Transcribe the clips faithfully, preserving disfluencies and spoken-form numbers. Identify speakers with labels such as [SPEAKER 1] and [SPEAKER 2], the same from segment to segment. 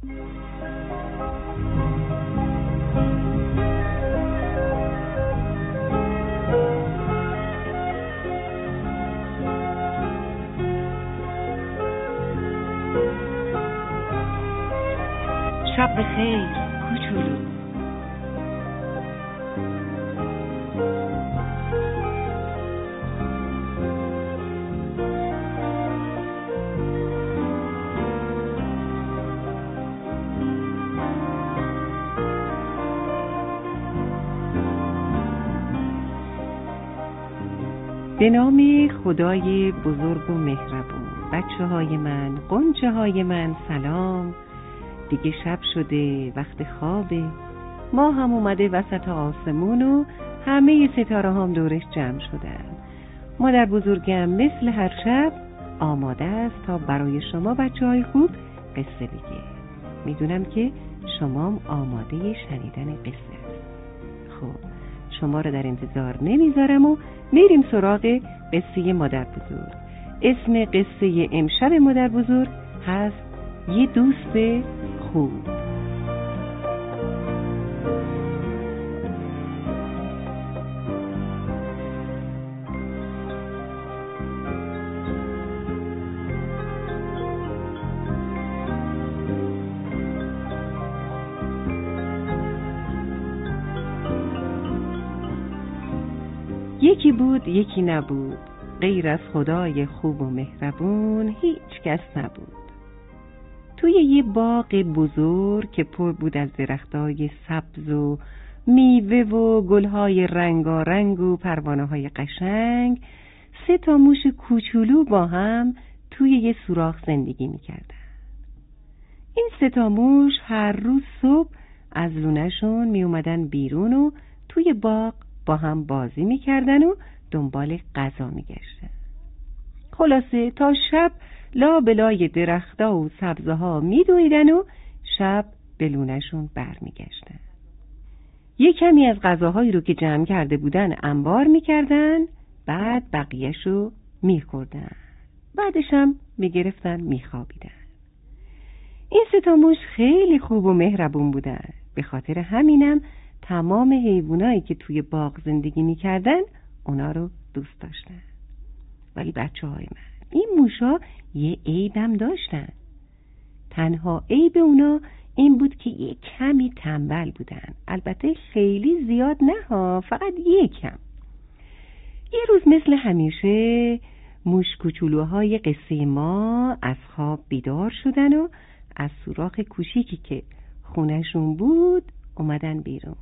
[SPEAKER 1] شب بخیر کوچولو.
[SPEAKER 2] به نام خدای بزرگ و مهربون. بچه های من، غنچه های من، سلام. دیگه شب شده، وقت خوابه. ما هم اومده وسط آسمون و همه ستاره هم دورش جمع شدن. مادر بزرگم مثل هر شب آماده است تا برای شما بچه های خوب قصه بگه. میدونم که شما هم آماده شنیدن قصه است. خب شما رو در انتظار نمیذارم و میریم سراغ قصه مادر بزرگ. اسم قصه امشب مادر بزرگ هست یه دوست خوب. یکی بود یکی نبود، غیر از خدای خوب و مهربون هیچ کس نبود. توی یه باغ بزرگ که پر بود از درختای سبز و میوه و گلهای رنگارنگ و پروانه‌های قشنگ، سه تا موش کوچولو با هم توی یه سوراخ زندگی می‌کردن. این سه تا موش هر روز صبح از لونه‌شون میومدن بیرون و توی باغ با هم بازی می‌کردن و دنبال غذا می‌گشتن. خلاصه تا شب لا بلای درختا و سبزه ها می دویدن و شب به لونه‌شون بر می گشتن. یه کمی از غذاهایی رو که جمع کرده بودن انبار می کردن، بعد بقیه‌شو می خوردن. بعدش هم می گرفتن می خوابیدن. این سه تا موش خیلی خوب و مهربون بودن. به خاطر همینم تمام حیوانایی که توی باغ زندگی می کردن اونا رو دوست داشتن. ولی بچه های من، این موشا یه عیبم داشتن. تنها عیب اونا این بود که یه کمی تنبل بودن. البته خیلی زیاد نه ها، فقط یه کم. یه روز مثل همیشه موش کوچولوهای قصه ما از خواب بیدار شدن و از سوراخ کوچیکی که خونهشون بود اومدن بیرون.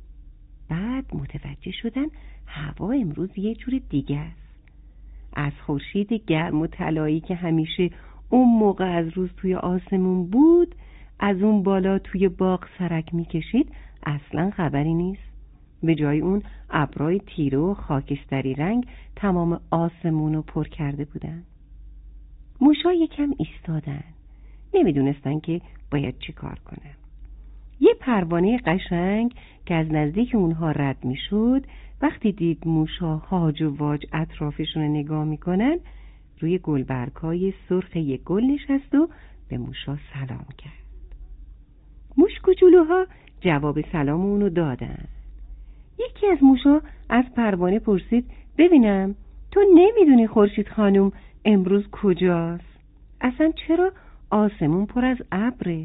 [SPEAKER 2] بعد متوجه شدن هوا امروز یه جور دیگه است. از خورشید گرم و طلایی که همیشه اون موقع از روز توی آسمون بود، از اون بالا توی باغ سرک میکشید، اصلا خبری نیست. به جای اون ابرای تیره و خاکستری رنگ تمام آسمون رو پر کرده بودن. موشا یکم ایستادن، نمیدونستن که باید چی کار کنن. یه پروانه قشنگ که از نزدیک اونها رد میشد، وقتی دید موشا هاج و واج اطرافشون رو نگاه میکنن، روی گلبرگ‌های سرخ یک گل نشست و به موشا سلام کرد. موش کوچولوها جواب سلام اونو دادن. یکی از موشا از پروانه پرسید ببینم تو نمیدونی خورشید خانم امروز کجاست؟ اصلا چرا آسمون پر از ابره؟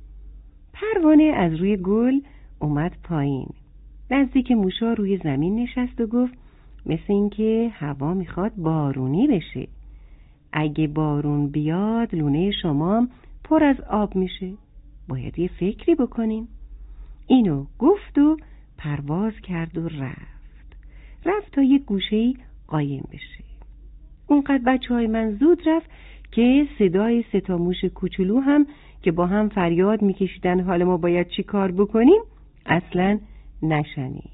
[SPEAKER 2] پروانه از روی گل اومد پایین، نزدیک موشا روی زمین نشست و گفت مثل این که هوا میخواد بارونی بشه. اگه بارون بیاد لونه شما پر از آب میشه، باید یه فکری بکنین. اینو گفت و پرواز کرد و رفت رفت تا یه گوشه‌ای قایم بشه. اونقدر بچه های من زود رفت که صدای سه تا موش کوچولو هم که با هم فریاد میکشیدن حالا ما باید چی کار بکنیم اصلا نشنید.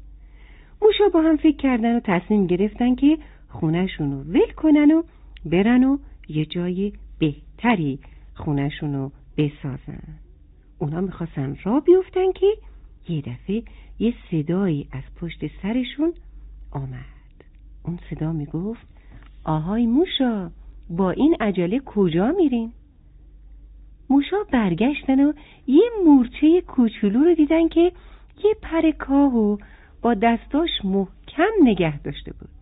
[SPEAKER 2] موشا با هم فکر کردن و تصمیم گرفتن که خونه‌شون رو ول کنن و برن و یه جای بهتری خونه‌شون رو بسازن. اونا میخواستن راه بیفتن که یه دفعه یه صدایی از پشت سرشون آمد. اون صدا میگفت آهای موشا، با این عجله کجا میرین؟ موشا برگشتن و یه مورچه کوچولو رو دیدن که یه پر کاهو با دستاش محکم نگه داشته بود.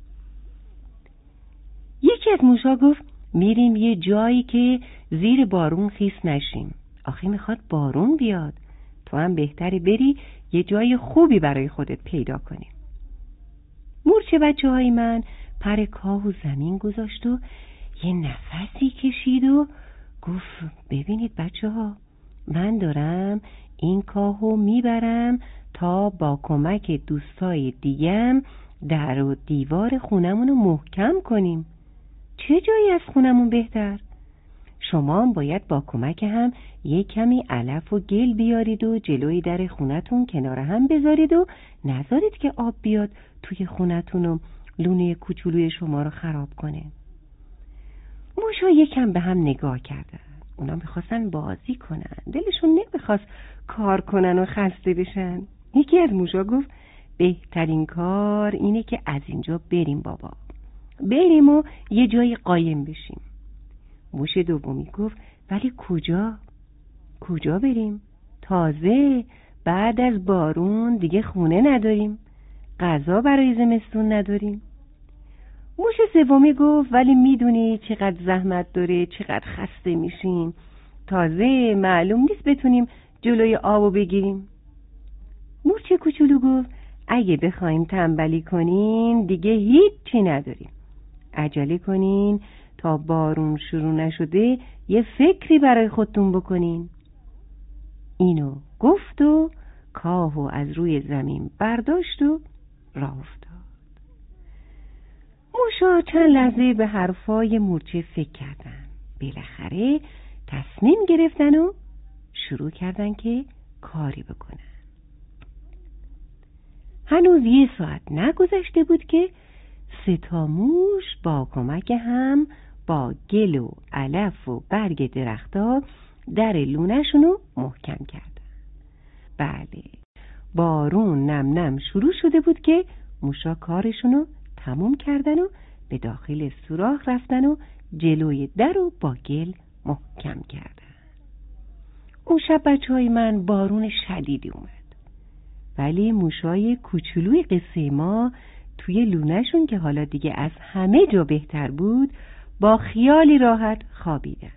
[SPEAKER 2] یکی از موشا گفت میریم یه جایی که زیر بارون خیس نشیم. آخه میخواد بارون بیاد. تو هم بهتری بری یه جای خوبی برای خودت پیدا کنی. مورچه بچه های من پر کاهو زمین گذاشت و یه نفسی کشید و گفت ببینید بچه ها، من دارم این کاهو میبرم تا با کمک دوستای دیگم در و دیوار خونمون رو محکم کنیم. چه جایی از خونمون بهتر؟ شما هم باید با کمک هم یه کمی علف و گل بیارید و جلوی در خونتون کنار هم بذارید و نذارید که آب بیاد توی خونتون و لونه کوچولوی شما رو خراب کنه. موشا یکم به هم نگاه کردن. اونا میخواستن بازی کنن، دلشون نمیخواست کار کنن و خسته بشن. یکی از موشا گفت بهترین کار اینه که از اینجا بریم بابا، بریم و یه جای قایم بشیم. موش دومی گفت ولی کجا؟ کجا بریم؟ تازه بعد از بارون دیگه خونه نداریم، غذا برای زمستون نداریم. موش سومی گفت ولی میدونی چقدر زحمت داره، چقدر خسته میشیم، تازه معلوم نیست بتونیم جلوی آبو بگیریم. مورچه کوچولو گفت اگه بخوایم تنبلی کنین دیگه هیچی نداریم، عجله کنین تا بارون شروع نشده یه فکری برای خودتون بکنین. اینو گفت و کاهو از روی زمین برداشت و راه افتاد. موشا چند لحظه به حرفای مورچه فکر کردن. بالاخره تصمیم گرفتن و شروع کردن که کاری بکنن. هنوز یه ساعت نگذشته بود که سه تا موش با کمک هم با گل و علف و برگ درخت‌ها در لونه‌شون رو محکم کردن. بله، بارون نم نم شروع شده بود که موشا کارشون رو تموم کردن و به داخل سوراخ رفتن و جلوی در رو با گل محکم کردن. اون شب بچه های من بارون شدیدی اومد، ولی موشای کوچولوی قصه ما توی لونه‌شون که حالا دیگه از همه جا بهتر بود با خیالی راحت خوابیدن.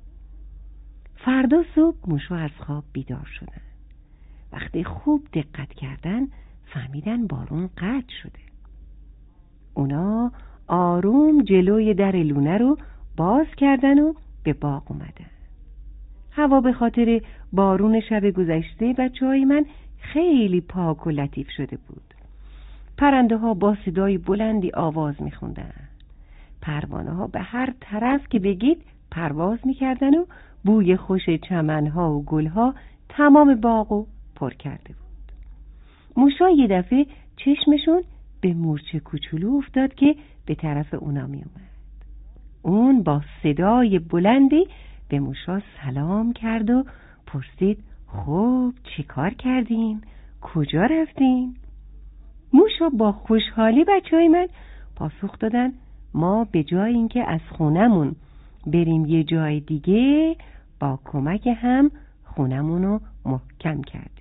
[SPEAKER 2] فردا صبح موشا از خواب بیدار شدن. وقتی خوب دقت کردن فهمیدن بارون قطع شده. اونا آروم جلوی در لونه رو باز کردن و به باغ اومدن. هوا به خاطر بارون شب گذشته بچه های من خیلی پاک و لطیف شده بود. پرنده ها با صدای بلندی آواز میخوندن. پروانه ها به هر طرف که بگید پرواز میکردن و بوی خوش چمن ها و گل ها تمام باغو پر کرده بود. موشا یه دفعه چشمشون به مورچه کوچولو افتاد که به طرف اونا می اومد. اون با صدای بلندی به موشا سلام کرد و پرسید خب چی کار کردین؟ کجا رفتین؟ موشا با خوشحالی بچه های من پاسخ دادن ما به جای اینکه از خونمون بریم یه جای دیگه با کمک هم خونمونو محکم کردیم.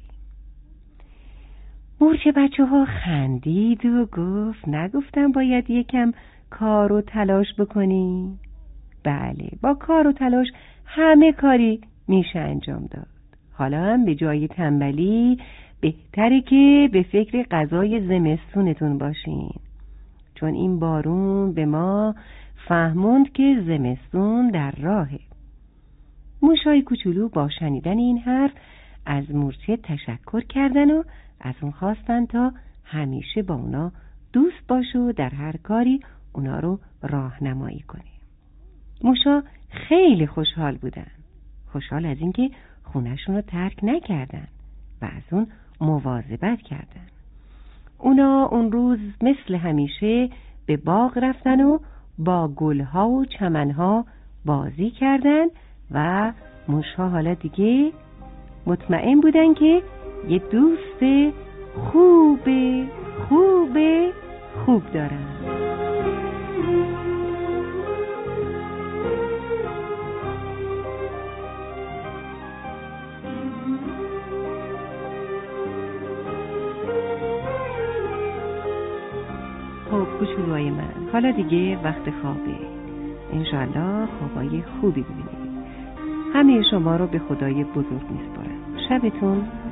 [SPEAKER 2] مورچه بچه ها خندید و گفت نگفتم باید یکم کار و تلاش بکنی؟ بله، با کار و تلاش همه کاری میشه انجام داد. حالا هم به جای تنبلی بهتره که به فکر غذای زمستونتون باشین، چون این بارون به ما فهموند که زمستون در راهه. موشای کوچولو با شنیدن این حرف از مورچه تشکر کردن و از اون خواستن تا همیشه با اونا دوست باشه و در هر کاری اونا رو راهنمایی کنه. موشا خیلی خوشحال بودن، خوشحال از اینکه خونه‌شون رو ترک نکردن و از اون مواظبت کردن. اونا اون روز مثل همیشه به باغ رفتن و با گلها و چمنها بازی کردن و موشها حالا دیگه مطمئن بودن که یه دوست خوب خوب خوب دارن. کوچولوهای من، حالا دیگه وقت خوابه. انشالله خوابای خوبی ببینید. همه شما رو به خدای بزرگ میسپارم. شبتون